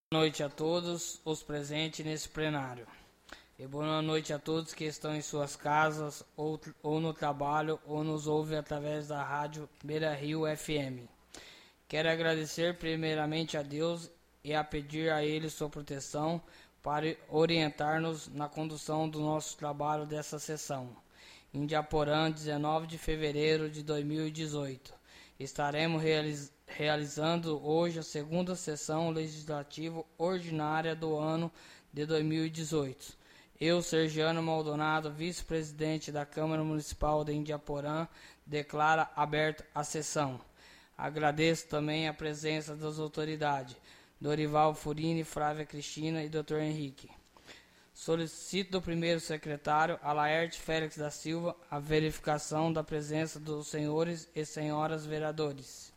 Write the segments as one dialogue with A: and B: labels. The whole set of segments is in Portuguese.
A: Boa noite a todos os presentes nesse plenário. E boa noite a todos que estão em suas casas, ou no trabalho, ou nos ouvem através da rádio Beira Rio FM. Quero agradecer primeiramente a Deus e a pedir a Ele sua proteção para orientar-nos na condução do nosso trabalho dessa sessão. Em Indiaporã, 19 de fevereiro de 2018. Estaremos realizando hoje a segunda sessão legislativa ordinária do ano de 2018. Eu, Sergiano Maldonado, vice-presidente da Câmara Municipal de Indiaporã, declaro aberta a sessão. Agradeço também a presença das autoridades, Dorival Furini, Flávia Cristina e Dr. Henrique. Solicito do primeiro secretário, Alaerte Félix da Silva, a verificação da presença dos senhores e senhoras vereadores.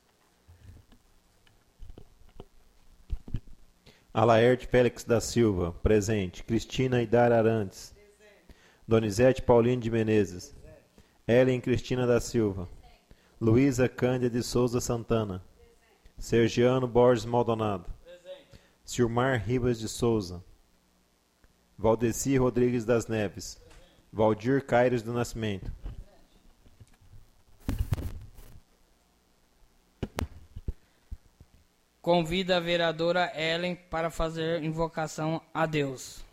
B: Alaerte Félix da Silva, presente. Cristina Idar Arantes. Donizete Paulino de Menezes. Ellen Cristina da Silva. Luísa Cândia de Souza Santana. Sergiano Borges Maldonado. Silmar Ribas de Souza. Valdeci Rodrigues das Neves. Valdir Caires do Nascimento.
A: Convido a vereadora Ellen para fazer invocação a Deus.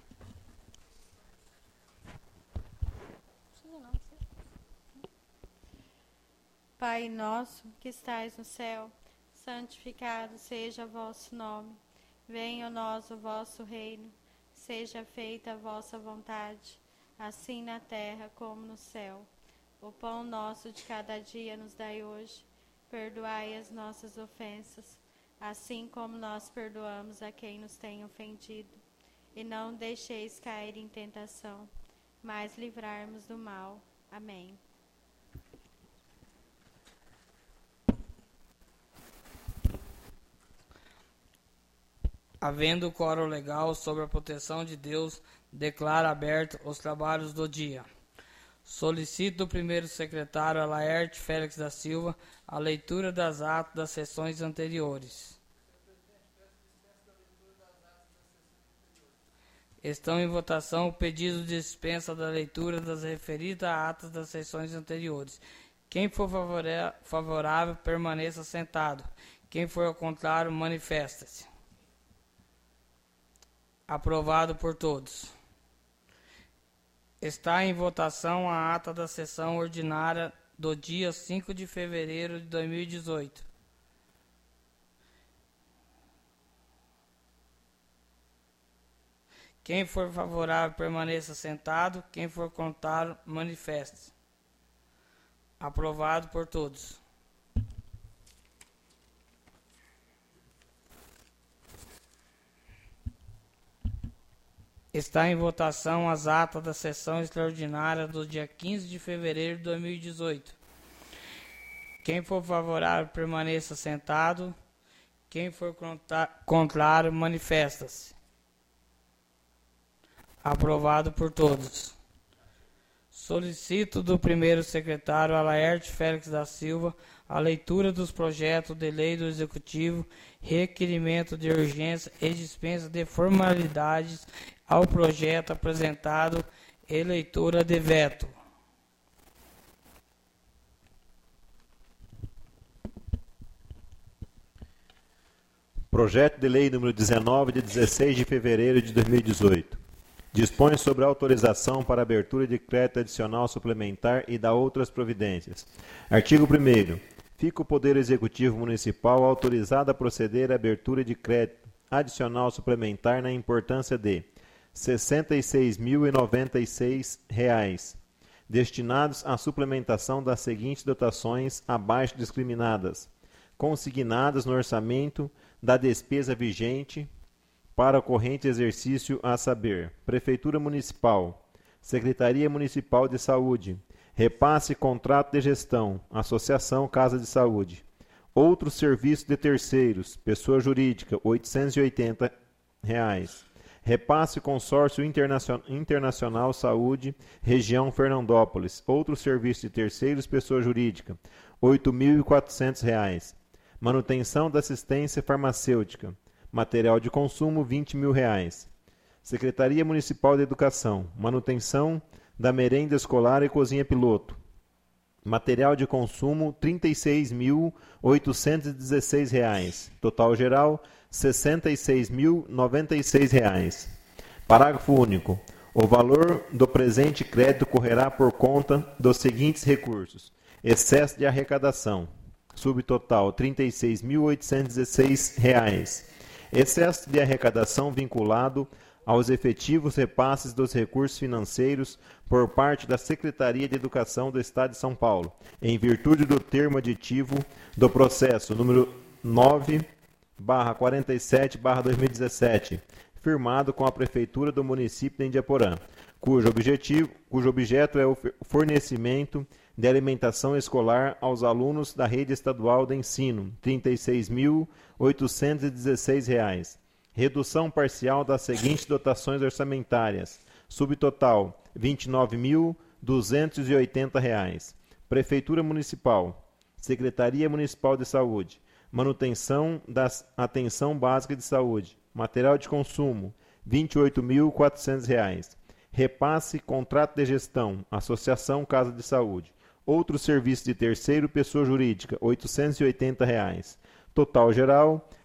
C: Pai nosso, que estais no céu, santificado seja o vosso nome. Venha a nós o vosso reino. Seja feita a vossa vontade, assim na terra como no céu. O pão nosso de cada dia nos dai hoje. Perdoai as nossas ofensas, assim como nós perdoamos a quem nos tem ofendido. E não deixeis cair em tentação, mas livrai-nos do mal. Amém.
A: Havendo quórum legal sobre a proteção de Deus, declaro aberto os trabalhos do dia. Solicito do primeiro secretário, Alaerte Félix da Silva, a leitura das atas das sessões anteriores. Estão em votação o pedido de dispensa da leitura das referidas atas das sessões anteriores. Quem for favorável, permaneça sentado. Quem for ao contrário, manifesta-se. Aprovado por todos. Está em votação a ata da sessão ordinária do dia 5 de fevereiro de 2018. Quem for favorável, permaneça sentado. Quem for contrário, manifeste-se. Aprovado por todos. Está em votação as atas da sessão extraordinária do dia 15 de fevereiro de 2018. Quem for favorável, permaneça sentado. Quem for contrário, manifesta-se. Aprovado por todos. Solicito do primeiro secretário, Alaerte Félix da Silva, a leitura dos projetos de lei do Executivo, requerimento de urgência e dispensa de formalidades ao projeto apresentado e leitura de veto.
B: Projeto de lei número 19, de 16 de fevereiro de 2018. Dispõe sobre a autorização para abertura de crédito adicional suplementar e da outras providências. Artigo 1º. Fica o Poder Executivo Municipal autorizado a proceder à abertura de crédito adicional suplementar na importância de R$ 66.096, destinados à suplementação das seguintes dotações abaixo discriminadas, consignadas no orçamento da despesa vigente para o corrente exercício, a saber, Prefeitura Municipal, Secretaria Municipal de Saúde, repasse contrato de gestão, Associação Casa de Saúde, outros serviços de terceiros, pessoa jurídica, R$ 880, repasse consórcio internacional saúde, região Fernandópolis, outros serviços de terceiros, pessoa jurídica, R$ 8.400, manutenção da assistência farmacêutica, Material de consumo, R$20 mil. Secretaria Municipal de Educação, manutenção da merenda escolar e cozinha piloto. Material de consumo, R$ 36.816. Total geral, R$ 66.096. Parágrafo único. O valor do presente crédito correrá por conta dos seguintes recursos: excesso de arrecadação, subtotal R$ 36.816. Excesso de arrecadação vinculado aos efetivos repasses dos recursos financeiros por parte da Secretaria de Educação do Estado de São Paulo, em virtude do termo aditivo do processo número 9/47/2017, firmado com a Prefeitura do município de Indiaporã, cujo objeto é o fornecimento de alimentação escolar aos alunos da rede estadual de ensino, R$ 36.816. Redução parcial das seguintes dotações orçamentárias. Subtotal, R$ 29.280. Prefeitura Municipal. Secretaria Municipal de Saúde. Manutenção da Atenção Básica de Saúde. Material de consumo, R$ 28.400. Repasse, contrato de gestão, Associação Casa de Saúde. Outros serviços de terceiro, pessoa jurídica, R$ 880. Total geral, R$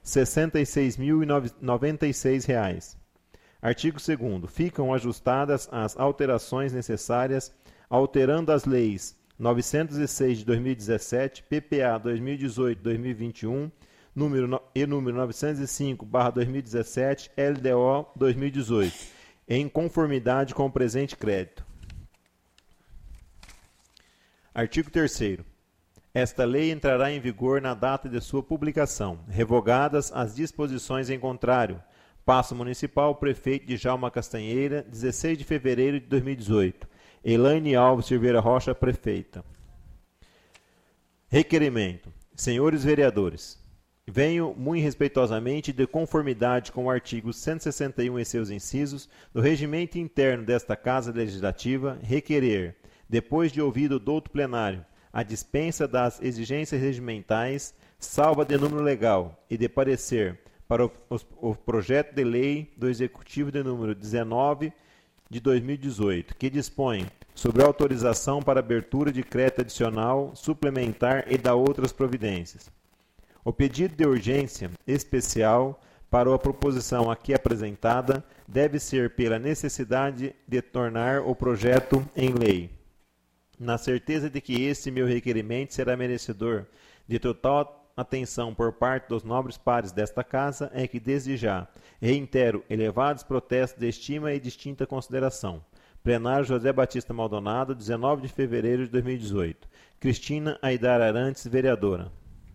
B: 66.096. Artigo 2º. Ficam ajustadas as alterações necessárias, alterando as leis 906 de 2017, PPA 2018-2021, número 905/2017, LDO 2018, em conformidade com o presente crédito. Artigo 3º. Esta lei entrará em vigor na data de sua publicação, revogadas as disposições em contrário. Paço Municipal, Prefeito Djalma Castanheira, 16 de fevereiro de 2018. Elaine Alves Silveira Rocha, Prefeita. Requerimento. Senhores vereadores, venho muito respeitosamente, de conformidade com o artigo 161 e seus incisos do regimento interno desta Casa Legislativa, requerer, depois de ouvido o douto plenário, a dispensa das exigências regimentais, salva de número legal, e de parecer para o projeto de lei do Executivo de número 19 de 2018, que dispõe sobre a autorização para abertura de crédito adicional, suplementar e da outras providências. O pedido de urgência especial para a proposição aqui apresentada deve ser pela necessidade de tornar o projeto em lei. Na certeza de que este meu requerimento será merecedor de total atenção por parte dos nobres pares desta casa, é que desde já reitero elevados protestos de estima e distinta consideração. Plenário José Batista Maldonado, 19 de fevereiro de 2018. Cristina Aidar Arantes, vereadora.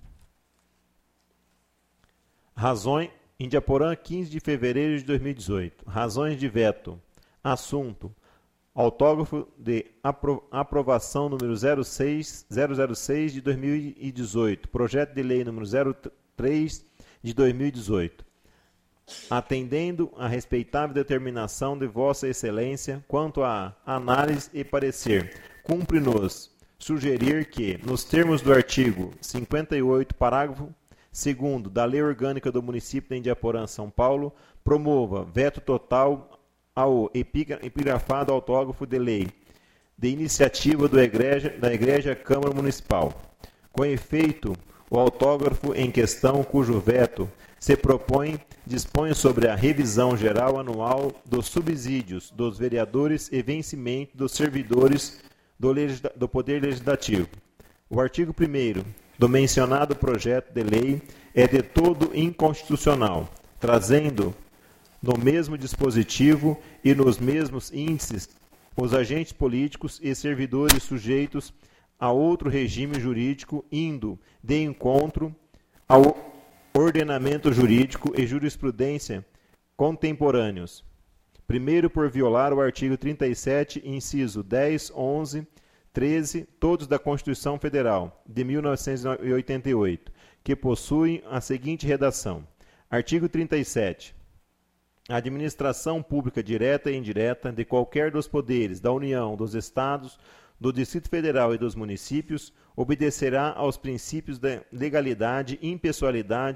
B: Razões. Indiaporã, 15 de fevereiro de 2018. Razões de veto. Assunto. Autógrafo de aprovação número 006 de 2018, projeto de lei número 03 de 2018. Atendendo à respeitável determinação de Vossa Excelência quanto à análise e parecer, cumpre-nos sugerir que, nos termos do artigo 58, parágrafo 2º da Lei Orgânica do Município de Indiaporã, São Paulo, promova veto total ao epigrafado autógrafo de lei, de iniciativa da Igreja Câmara Municipal. Com efeito, o autógrafo em questão, cujo veto se dispõe sobre a revisão geral anual dos subsídios dos vereadores e vencimento dos servidores do Poder Legislativo. O artigo 1º do mencionado projeto de lei é de todo inconstitucional, trazendo no mesmo dispositivo e nos mesmos índices os agentes políticos e servidores sujeitos a outro regime jurídico, indo de encontro ao ordenamento jurídico e jurisprudência contemporâneos. Primeiro, por violar o artigo 37, inciso 10, 11, 13, todos da Constituição Federal, de 1988, que possuem a seguinte redação. Artigo 37. A administração pública direta e indireta de qualquer dos poderes da União, dos Estados, do Distrito Federal e dos municípios obedecerá aos princípios da legalidade, impessoalidade,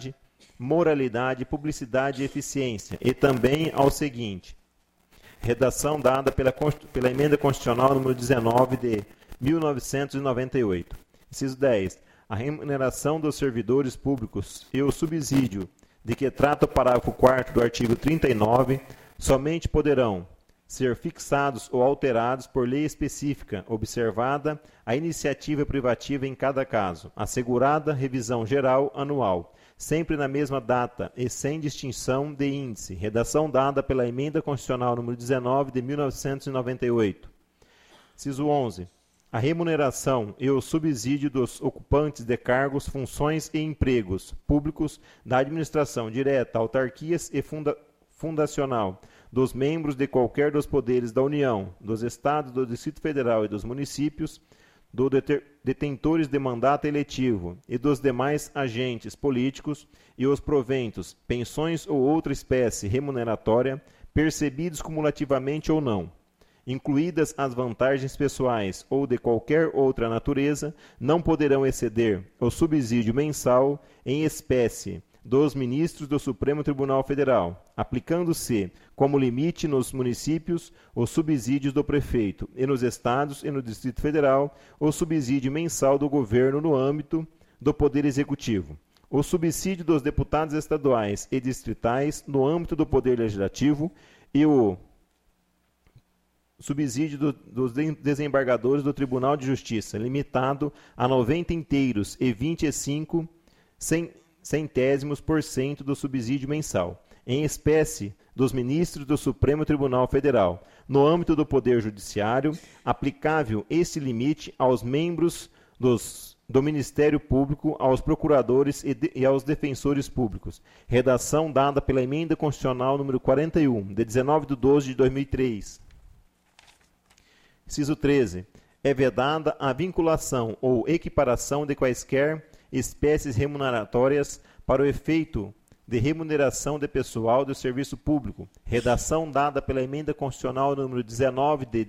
B: moralidade, publicidade e eficiência. E também ao seguinte: redação dada pela Emenda Constitucional número 19 de 1998. Inciso 10. A remuneração dos servidores públicos e o subsídio de que trata o parágrafo 4º do artigo 39 somente poderão ser fixados ou alterados por lei específica, observada a iniciativa privativa em cada caso, assegurada revisão geral anual, sempre na mesma data e sem distinção de índice. Redação dada pela Emenda Constitucional número 19 de 1998. Inciso 11. A remuneração e o subsídio dos ocupantes de cargos, funções e empregos públicos da administração direta, autarquias e fundacional, dos membros de qualquer dos poderes da União, dos Estados, do Distrito Federal e dos municípios, dos detentores de mandato eletivo e dos demais agentes políticos e os proventos, pensões ou outra espécie remuneratória, percebidos cumulativamente ou não, incluídas as vantagens pessoais ou de qualquer outra natureza, não poderão exceder o subsídio mensal em espécie dos ministros do Supremo Tribunal Federal, aplicando-se como limite nos municípios os subsídios do prefeito e nos estados e no Distrito Federal o subsídio mensal do governo no âmbito do Poder Executivo, o subsídio dos deputados estaduais e distritais no âmbito do Poder Legislativo e o subsídio dos desembargadores do Tribunal de Justiça, limitado a 90 inteiros e 25 centésimos por cento do subsídio mensal, em espécie dos ministros do Supremo Tribunal Federal, no âmbito do Poder Judiciário, aplicável esse limite aos membros do Ministério Público, aos procuradores e aos defensores públicos. Redação dada pela Emenda Constitucional número 41, de 19/12/2003. Inciso 13. É vedada a vinculação ou equiparação de quaisquer espécies remuneratórias para o efeito de remuneração de pessoal do serviço público. Redação dada pela Emenda Constitucional número 19 de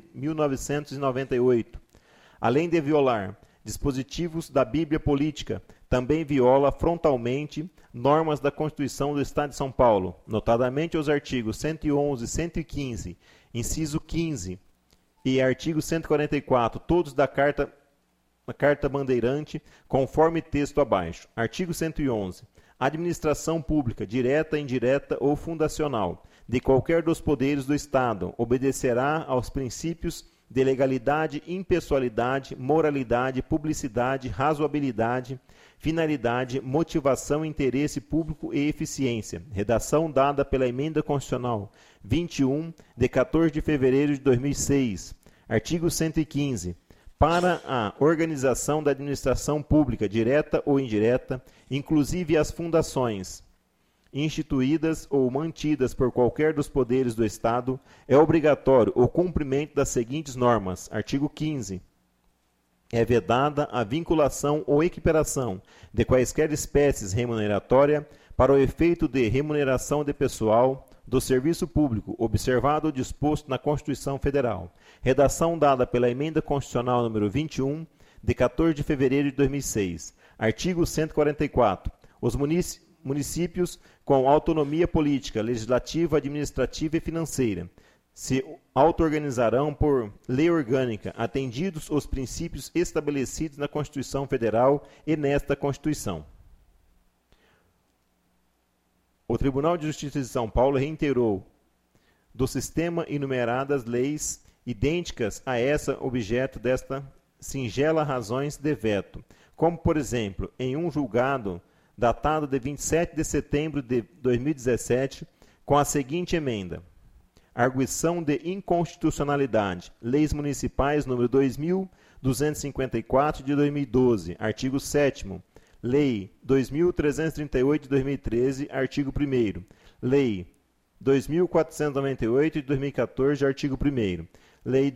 B: 1998. Além de violar dispositivos da Bíblia Política, também viola frontalmente normas da Constituição do Estado de São Paulo, notadamente os artigos 111 e 115, inciso 15, e artigo 144, todos da Carta Bandeirante, conforme texto abaixo. Artigo 111. Administração pública, direta, indireta ou fundacional, de qualquer dos poderes do Estado, obedecerá aos princípios de legalidade, impessoalidade, moralidade, publicidade, razoabilidade, finalidade, motivação, interesse público e eficiência. Redação dada pela Emenda Constitucional 21, de 14 de fevereiro de 2006. Artigo 115. Para a organização da administração pública, direta ou indireta, inclusive as fundações, instituídas ou mantidas por qualquer dos poderes do Estado, é obrigatório o cumprimento das seguintes normas. Artigo 15. É vedada a vinculação ou equiparação de quaisquer espécies remuneratória para o efeito de remuneração de pessoal do serviço público, observado o disposto na Constituição Federal. Redação dada pela Emenda Constitucional número 21, de 14 de fevereiro de 2006. Artigo 144. Os municípios com autonomia política, legislativa, administrativa e financeira se auto-organizarão por lei orgânica, atendidos os princípios estabelecidos na Constituição Federal e nesta Constituição. O Tribunal de Justiça de São Paulo reiterou do sistema enumeradas leis idênticas a essa objeto desta singela razões de veto, como, por exemplo, em um julgado datado de 27 de setembro de 2017, com a seguinte emenda: arguição de inconstitucionalidade, leis municipais número 2.254 de 2012, artigo 7º, Lei 2.338 de 2013, artigo 1º. Lei 2.498 de 2014, artigo 1º. Lei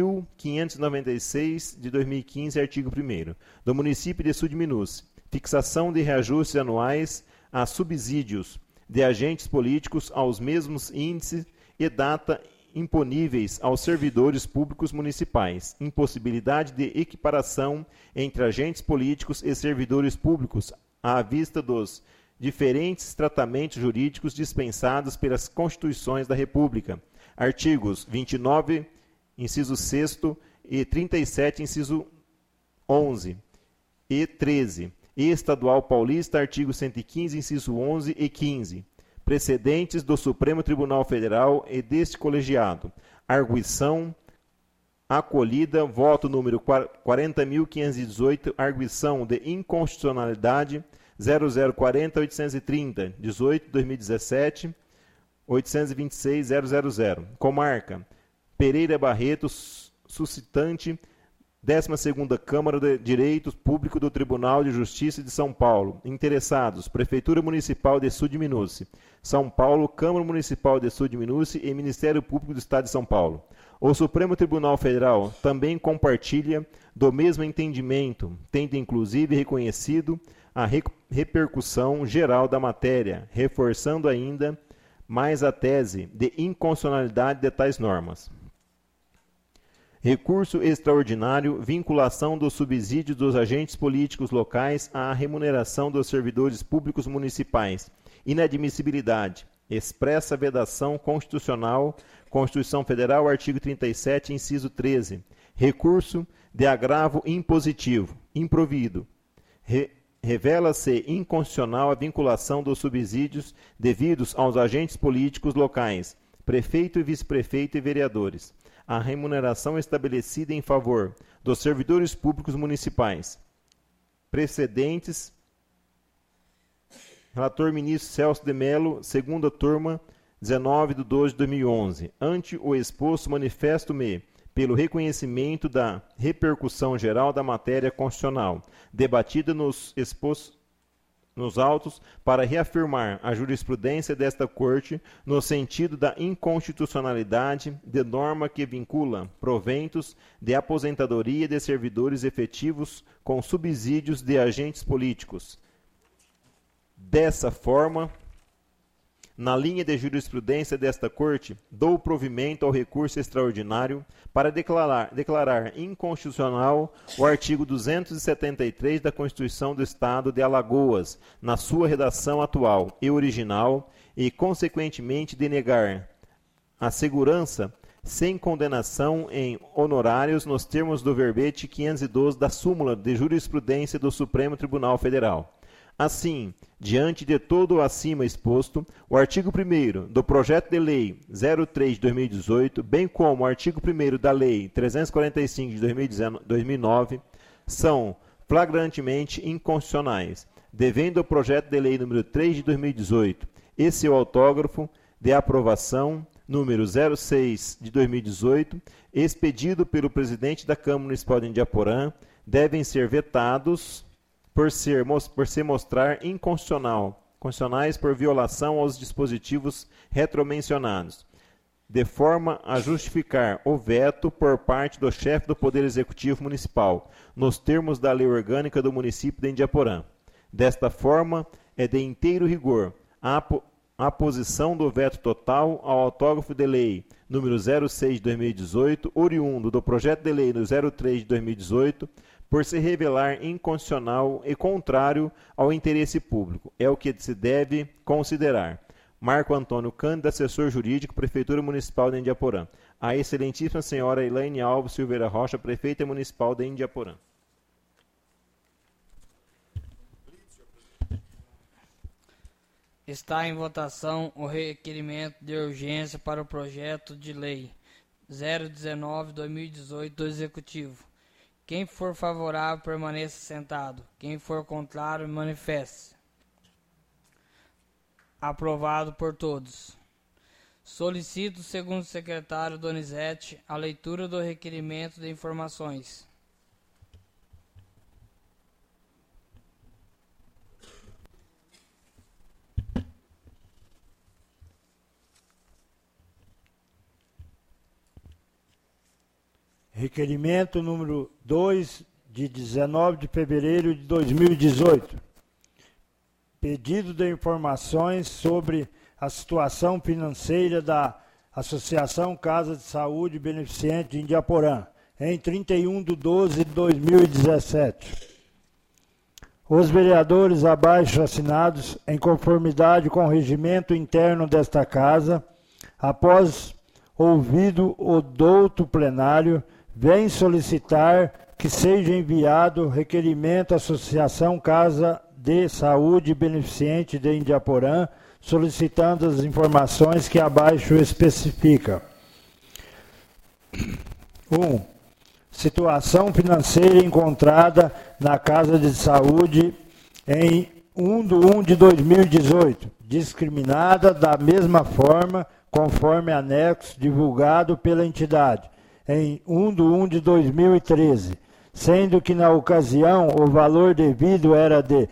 B: 2.596 de 2015, artigo 1º. Do município de Sudminus. Fixação de reajustes anuais a subsídios de agentes políticos aos mesmos índices e data imponíveis aos servidores públicos municipais, impossibilidade de equiparação entre agentes políticos e servidores públicos à vista dos diferentes tratamentos jurídicos dispensados pelas Constituições da República. Artigos 29, inciso 6º, e 37, inciso 11 e 13. E Estadual Paulista, artigo 115, inciso 11 e 15. Precedentes do Supremo Tribunal Federal e deste colegiado. Arguição acolhida, voto número 40.518, arguição de inconstitucionalidade 0040-830, 18/2017, 826.000. Comarca Pereira Barreto, suscitante, 12ª Câmara de Direito Público do Tribunal de Justiça de São Paulo. Interessados: Prefeitura Municipal de Sudminuce, São Paulo, Câmara Municipal de Sudminuce e Ministério Público do Estado de São Paulo. O Supremo Tribunal Federal também compartilha do mesmo entendimento, tendo inclusive reconhecido a repercussão geral da matéria, reforçando ainda mais a tese de inconstitucionalidade de tais normas. Recurso extraordinário, vinculação dos subsídios dos agentes políticos locais à remuneração dos servidores públicos municipais. Inadmissibilidade. Expressa vedação constitucional, Constituição Federal, artigo 37, inciso 13. Recurso de agravo impositivo, improvido. Revela-se inconstitucional a vinculação dos subsídios devidos aos agentes políticos locais, prefeito e vice-prefeito e vereadores, a remuneração estabelecida em favor dos servidores públicos municipais. Precedentes. Relator ministro Celso de Mello, segunda turma, 19/12/2011. Ante o exposto, manifesto-me pelo reconhecimento da repercussão geral da matéria constitucional, debatida nos autos, para reafirmar a jurisprudência desta Corte no sentido da inconstitucionalidade de norma que vincula proventos de aposentadoria de servidores efetivos com subsídios de agentes políticos. Dessa forma, na linha de jurisprudência desta Corte, dou provimento ao recurso extraordinário para declarar inconstitucional o artigo 273 da Constituição do Estado de Alagoas, na sua redação atual e original, e, consequentemente, denegar a segurança sem condenação em honorários nos termos do verbete 512 da súmula de jurisprudência do Supremo Tribunal Federal. Assim, diante de todo o acima exposto, o artigo 1º do projeto de lei 03 de 2018, bem como o artigo 1º da lei 345 de 2009, são flagrantemente inconstitucionais, devendo o projeto de lei número 3 de 2018 e seu autógrafo de aprovação número 06 de 2018, expedido pelo presidente da Câmara Municipal de Indiaporã, devem ser vetados por se mostrar inconstitucionais por violação aos dispositivos retromencionados, de forma a justificar o veto por parte do chefe do Poder Executivo Municipal, nos termos da Lei Orgânica do Município de Indiaporã. Desta forma, é de inteiro rigor a posição do veto total ao autógrafo de lei número 06 de 2018, oriundo do projeto de lei número 03 de 2018, por se revelar inconstitucional e contrário ao interesse público. É o que se deve considerar. Marco Antônio Cândido, assessor jurídico, Prefeitura Municipal de Indiaporã. A excelentíssima senhora Elaine Alves Silveira Rocha, Prefeita Municipal de Indiaporã.
A: Está em votação o requerimento de urgência para o projeto de lei 019/2018 do Executivo. Quem for favorável, permaneça sentado. Quem for contrário, manifeste. Aprovado por todos. Solicito, segundo o secretário Donizete, a leitura do requerimento de informações.
D: Requerimento número 2, de 19 de fevereiro de 2018. Pedido de informações sobre a situação financeira da Associação Casa de Saúde Beneficente de Indiaporã, em 31/12/2017. Os vereadores abaixo assinados, em conformidade com o regimento interno desta Casa, após ouvido o douto plenário, vêm solicitar que seja enviado requerimento à Associação Casa de Saúde Beneficente de Indiaporã, solicitando as informações que abaixo especifica. 1. Situação financeira encontrada na Casa de Saúde em 1/1 de 2018, discriminada da mesma forma, conforme anexo divulgado pela entidade, em 1/1 de 2013, sendo que na ocasião o valor devido era de R$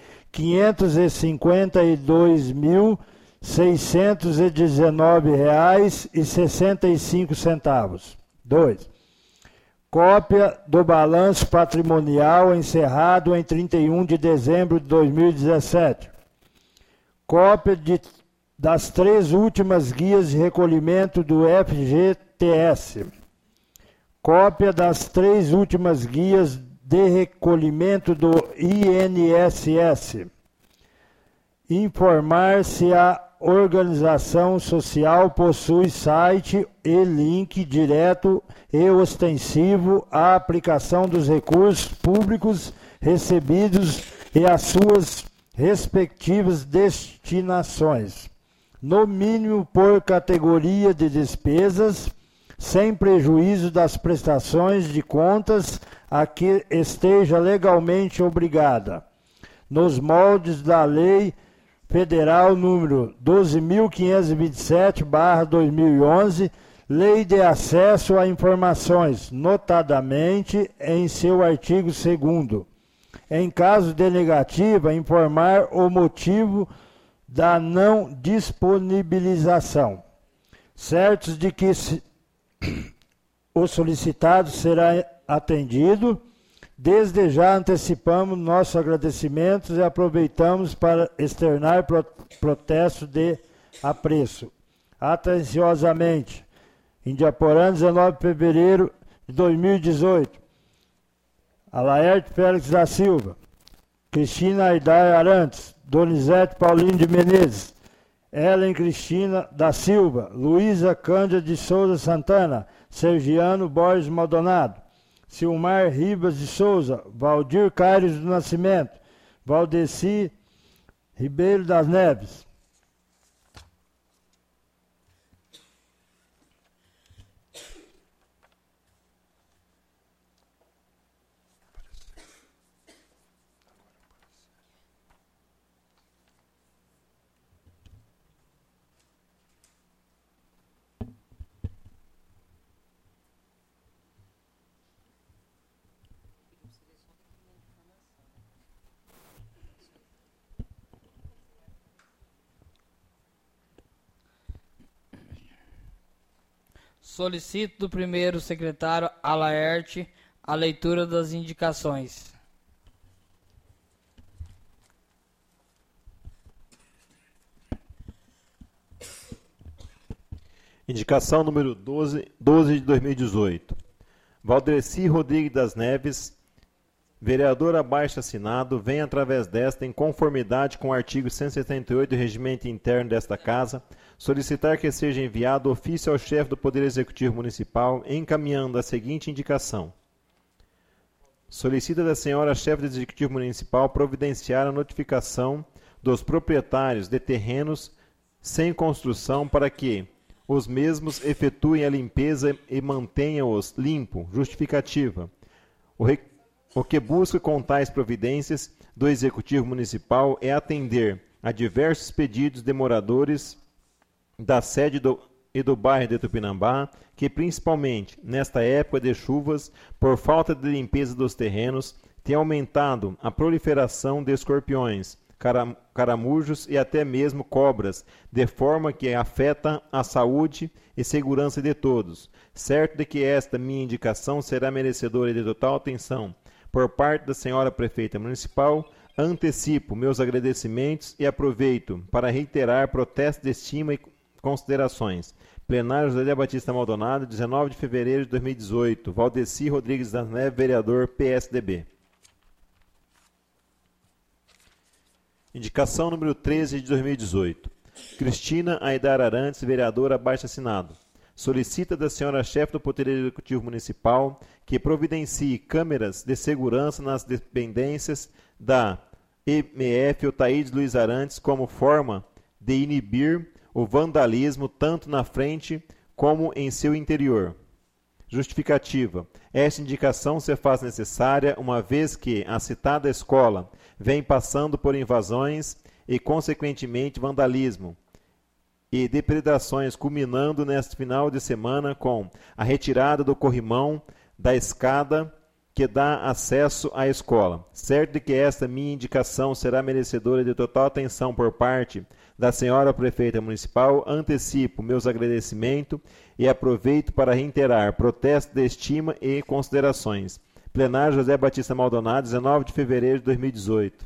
D: 552.619,65. 2. Cópia do balanço patrimonial encerrado em 31 de dezembro de 2017. Cópia das 3 últimas guias de recolhimento do FGTS. Cópia das 3 últimas guias de recolhimento do INSS. Informar se a organização social possui site e link direto e ostensivo à aplicação dos recursos públicos recebidos e às suas respectivas destinações, no mínimo por categoria de despesas, sem prejuízo das prestações de contas a que esteja legalmente obrigada, nos moldes da Lei Federal número 12.527/2011, Lei de Acesso a Informações, notadamente em seu artigo 2º. Em caso de negativa, informar o motivo da não disponibilização, certos de que o solicitado será atendido. Desde já antecipamos nossos agradecimentos e aproveitamos para externar protesto de apreço. Atenciosamente, Indiaporã, 19 de fevereiro de 2018. Alaerte Félix da Silva, Cristina Aidar Arantes, Donizete Paulinho de Menezes, Ellen Cristina da Silva, Luísa Cândida de Souza Santana, Sergiano Borges Maldonado, Silmar Ribas de Souza, Valdir Caires do Nascimento, Valdeci Ribeiro das Neves.
A: Solicito do primeiro secretário Alaerte a leitura das indicações.
B: Indicação número 12 de 2018. Valdeci Rodrigues das Neves, vereador abaixo assinado, vem através desta, em conformidade com o artigo 178 do regimento interno desta Casa, solicitar que seja enviado ofício ao chefe do Poder Executivo Municipal, encaminhando a seguinte indicação. Solicita da senhora chefe do Executivo Municipal providenciar a notificação dos proprietários de terrenos sem construção para que os mesmos efetuem a limpeza e mantenham-os limpo, justificativa. O que busca com tais providências do Executivo Municipal é atender a diversos pedidos de moradores da sede e do bairro de Tupinambá, que principalmente nesta época de chuvas, por falta de limpeza dos terrenos, tem aumentado a proliferação de escorpiões, caramujos e até mesmo cobras, de forma que afeta a saúde e segurança de todos. Certo de que esta minha indicação será merecedora de total atenção por parte da senhora prefeita municipal, antecipo meus agradecimentos e aproveito para reiterar protesto de estima e considerações. Plenário José Batista Maldonado, 19 de fevereiro de 2018. Valdeci Rodrigues das Neves, vereador, PSDB. Indicação número 13 de 2018. Cristina Aidar Arantes, vereadora, abaixo-assinado. Solicita da senhora chefe do Poder Executivo Municipal que providencie câmeras de segurança nas dependências da MF Otaídes Luiz Arantes como forma de inibir o vandalismo tanto na frente como em seu interior. Justificativa. Esta indicação se faz necessária uma vez que a citada escola vem passando por invasões e, consequentemente, vandalismo e depredações, culminando neste final de semana com a retirada do corrimão da escada que dá acesso à escola. Certo de que esta minha indicação será merecedora de total atenção por parte da senhora prefeita municipal, antecipo meus agradecimentos e aproveito para reiterar protesto de estima e considerações. Plenário José Batista Maldonado, 19 de fevereiro de 2018.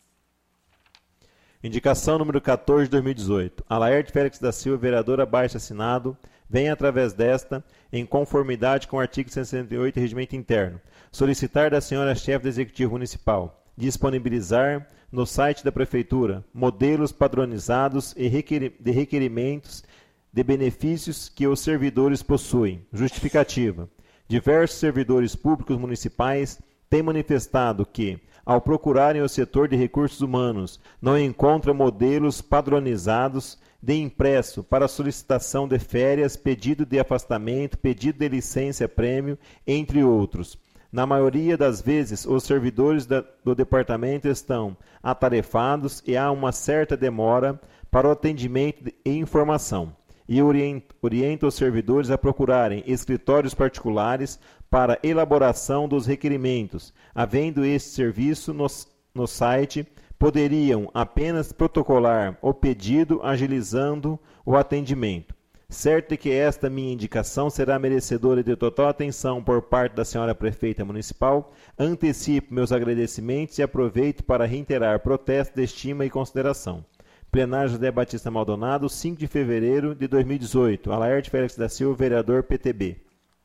B: Indicação número 14 de 2018. Alaerte Félix da Silva, vereador, abaixo-assinado, vem através desta, em conformidade com o artigo 168 do Regimento Interno, solicitar da senhora chefe do Executivo Municipal disponibilizar no site da Prefeitura modelos padronizados e de requerimentos de benefícios que os servidores possuem. Justificativa. Diversos servidores públicos municipais têm manifestado que, ao procurarem o setor de recursos humanos, não encontram modelos padronizados de impresso para solicitação de férias, pedido de afastamento, pedido de licença-prêmio, entre outros. Na maioria das vezes, os servidores do departamento estão atarefados e há uma certa demora para o atendimento e informação. E orienta os servidores a procurarem escritórios particulares para elaboração dos requerimentos. Havendo este serviço no site, poderiam apenas protocolar o pedido, agilizando o atendimento. Certo que esta minha indicação será merecedora de total atenção por parte da senhora prefeita municipal, antecipo meus agradecimentos e aproveito para reiterar protesto de estima e consideração. Plenário José Batista Maldonado, 5 de fevereiro de 2018. Alaerte Félix da Silva, vereador, PTB.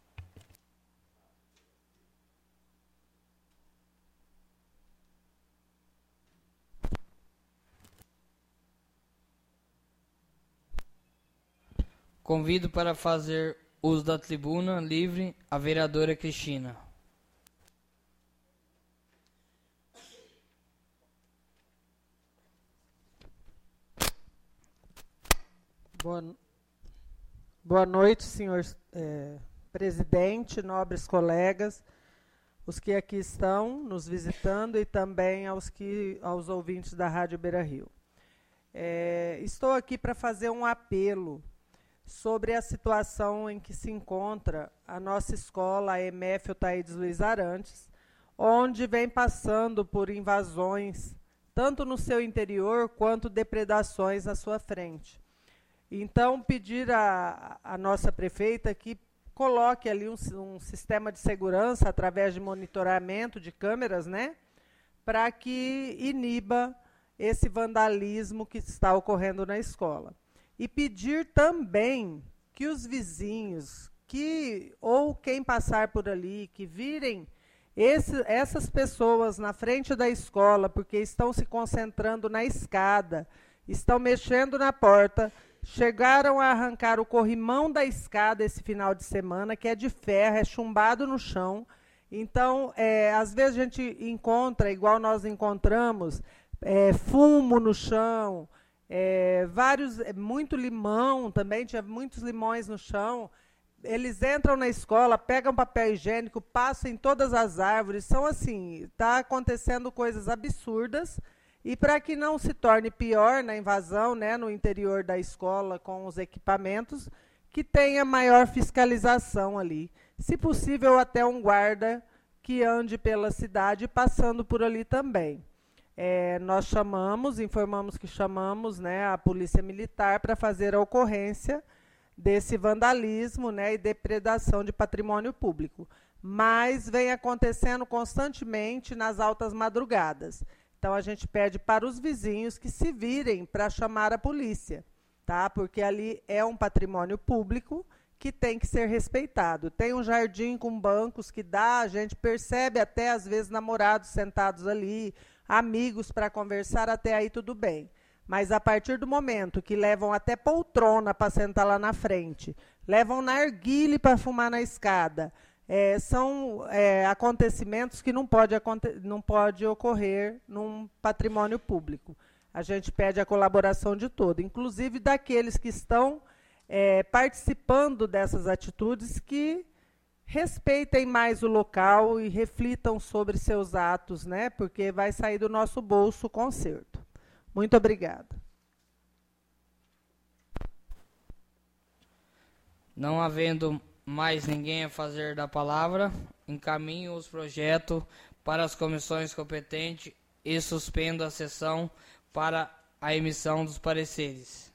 A: Convido para fazer uso da tribuna livre a vereadora Cristina.
E: Boa noite, senhor presidente, nobres colegas, os que aqui estão nos visitando e também aos ouvintes da Rádio Beira-Rio. Estou aqui para fazer um apelo sobre a situação em que se encontra a nossa escola, a MF Otaídes Luiz Arantes, onde vem passando por invasões, tanto no seu interior quanto depredações na sua frente. Então, pedir à nossa prefeita que coloque ali um sistema de segurança através de monitoramento de câmeras, né, para que iniba esse vandalismo que está ocorrendo na escola. E pedir também que os vizinhos, ou quem passar por ali, que virem essas pessoas na frente da escola, porque estão se concentrando na escada, estão mexendo na porta, chegaram a arrancar o corrimão da escada esse final de semana, que é de ferro, é chumbado no chão. Então, às vezes a gente encontra, igual nós encontramos, fumo no chão, muito limão também, tinha muitos limões no chão. Eles entram na escola, pegam papel higiênico, passam em todas as árvores. São assim, está acontecendo coisas absurdas. E para que não se torne pior na invasão, né, no interior da escola com os equipamentos, que tenha maior fiscalização ali. Se possível, até um guarda que ande pela cidade passando por ali também. Nós informamos que chamamos, né, a Polícia Militar para fazer a ocorrência desse vandalismo, né, e depredação de patrimônio público. Mas vem acontecendo constantemente nas altas madrugadas. Então, a gente pede para os vizinhos que se virem para chamar a polícia, tá? Porque ali é um patrimônio público que tem que ser respeitado. Tem um jardim com bancos que a gente percebe até, às vezes, namorados sentados ali, amigos para conversar, até aí tudo bem. Mas a partir do momento que levam até poltrona para sentar lá na frente, levam narguile para fumar na escada, são acontecimentos que não pode ocorrer num patrimônio público. A gente pede a colaboração de todos, inclusive daqueles que estão participando dessas atitudes, que respeitem mais o local e reflitam sobre seus atos, né? Porque vai sair do nosso bolso o conserto. Muito obrigada.
A: Não havendo mais ninguém a fazer da palavra, encaminho os projetos para as comissões competentes e suspendo a sessão para a emissão dos pareceres.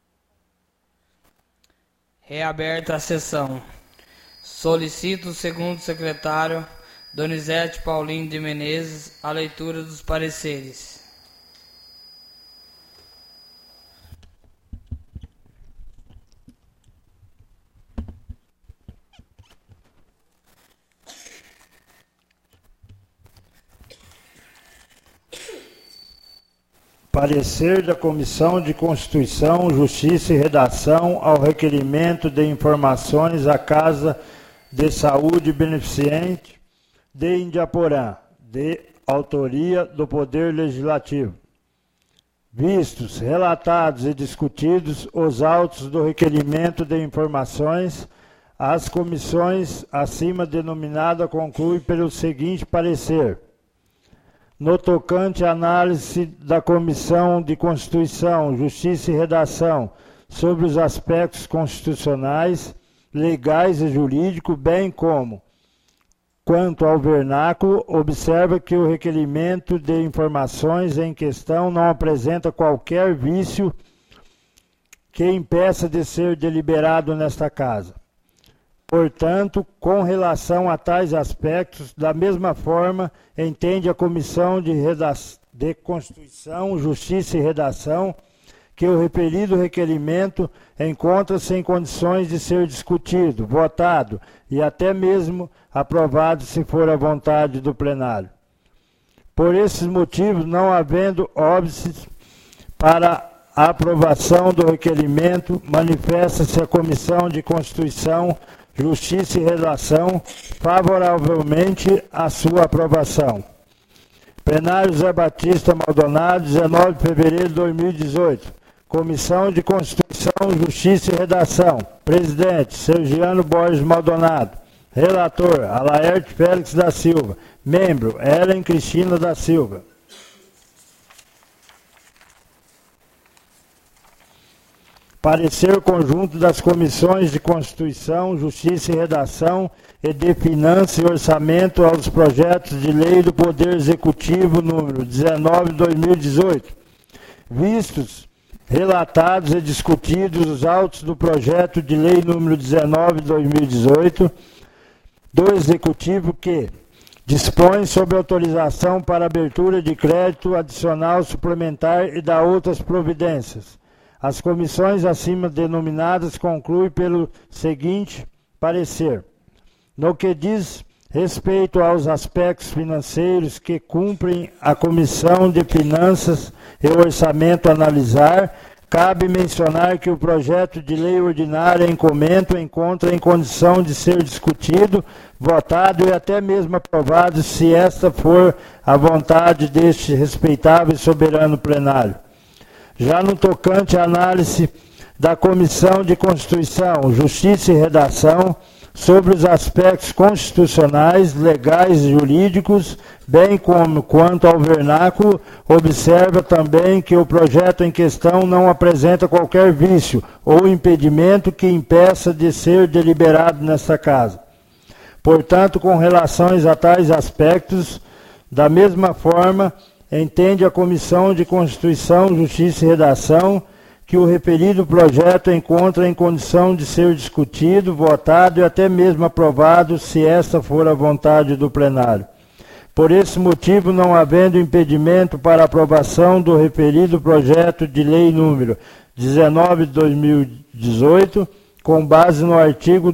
A: Reaberta a sessão. Solicito o segundo secretário, Donizete Paulino de Menezes, a leitura dos pareceres.
D: Parecer da Comissão de Constituição, Justiça e Redação ao requerimento de informações à Casa de Saúde Beneficente de Indiaporã, de autoria do Poder Legislativo. Vistos, relatados e discutidos os autos do requerimento de informações, as comissões acima denominada concluem pelo seguinte parecer. No tocante à análise da Comissão de Constituição, Justiça e Redação sobre os aspectos constitucionais, legais e jurídicos, bem como quanto ao vernáculo, observa que o requerimento de informações em questão não apresenta qualquer vício que impeça de ser deliberado nesta Casa. Portanto, com relação a tais aspectos, da mesma forma, entende a Comissão de Constituição, Justiça e Redação que o referido requerimento encontra-se em condições de ser discutido, votado e até mesmo aprovado se for a vontade do plenário. Por esses motivos, não havendo óbices para a aprovação do requerimento, manifesta-se a Comissão de Constituição, Justiça e Redação favoravelmente à sua aprovação. Plenário Zé Batista Maldonado, 19 de fevereiro de 2018. Comissão de Constituição, Justiça e Redação. Presidente, Sergiano Borges Maldonado. Relator, Alaerte Félix da Silva. Membro, Ellen Cristina da Silva. Parecer conjunto das Comissões de Constituição, Justiça e Redação e de Finanças e Orçamento aos projetos de lei do Poder Executivo número 19 de 2018. Vistos, relatados e discutidos os autos do projeto de lei número 19 de 2018 do Executivo que dispõe sobre autorização para abertura de crédito adicional suplementar e da outras providências. As comissões acima denominadas concluem pelo seguinte parecer. No que diz respeito aos aspectos financeiros que cumprem a Comissão de Finanças e Orçamento analisar, cabe mencionar que o projeto de lei ordinária em comento encontra em condição de ser discutido, votado e até mesmo aprovado, se esta for a vontade deste respeitável e soberano plenário. Já no tocante à análise da Comissão de Constituição, Justiça e Redação sobre os aspectos constitucionais, legais e jurídicos, bem como quanto ao vernáculo, observa também que o projeto em questão não apresenta qualquer vício ou impedimento que impeça de ser deliberado nesta Casa. Portanto, com relações a tais aspectos, da mesma forma, entende a Comissão de Constituição, Justiça e Redação que o referido projeto encontra em condição de ser discutido, votado e até mesmo aprovado, se esta for a vontade do plenário. Por esse motivo, não havendo impedimento para aprovação do referido projeto de lei número 19 de 2018, com base no artigo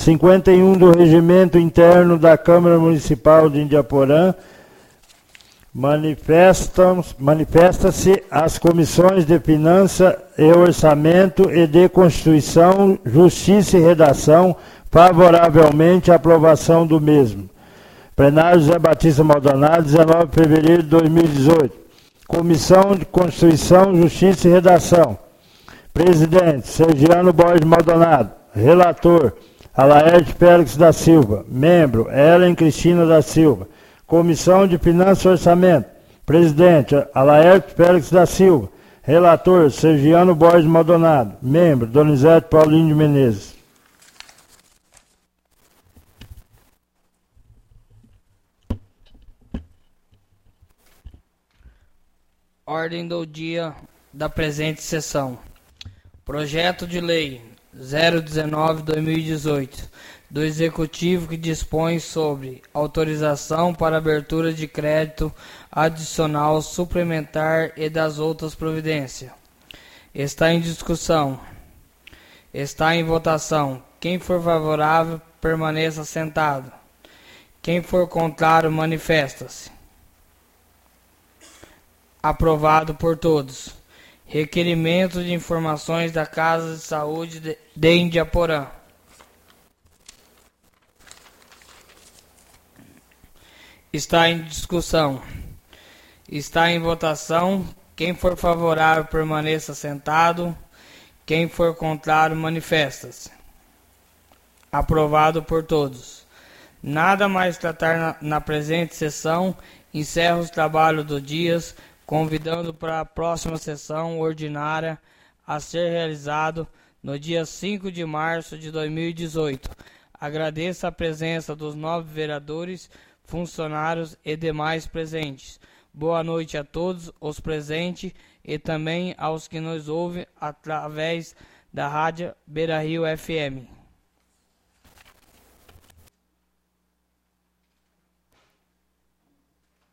D: 51 do Regimento Interno da Câmara Municipal de Indiaporã, Manifesta-se as comissões de Finanças e Orçamento e de Constituição, Justiça e Redação favoravelmente à aprovação do mesmo. Plenário José Batista Maldonado, 19 de fevereiro de 2018. Comissão de Constituição, Justiça e Redação. Presidente, Sergiano Borges Maldonado. Relator, Alaerte Félix da Silva. Membro, Ellen Cristina da Silva. Comissão de Finanças e Orçamento. Presidente, Alaerte Félix da Silva. Relator, Sergiano Borges Maldonado. Membro, Donizete Paulinho de Menezes.
A: Ordem do dia da presente sessão. Projeto de Lei 019/2018 do Executivo que dispõe sobre autorização para abertura de crédito adicional suplementar e das outras providências. Está em discussão. Está em votação. Quem for favorável, permaneça sentado. Quem for contrário, manifesta-se. Aprovado por todos. Requerimento de informações da Casa de Saúde de Indiaporã. Está em discussão. Está em votação. Quem for favorável, permaneça sentado. Quem for contrário, manifesta-se. Aprovado por todos. Nada mais tratar na presente sessão. Encerro os trabalhos do dia, convidando para a próxima sessão ordinária a ser realizado no dia 5 de março de 2018. Agradeço a presença dos 9 vereadores, funcionários e demais presentes. Boa noite a todos os presentes e também aos que nos ouvem através da Rádio Beira Rio FM.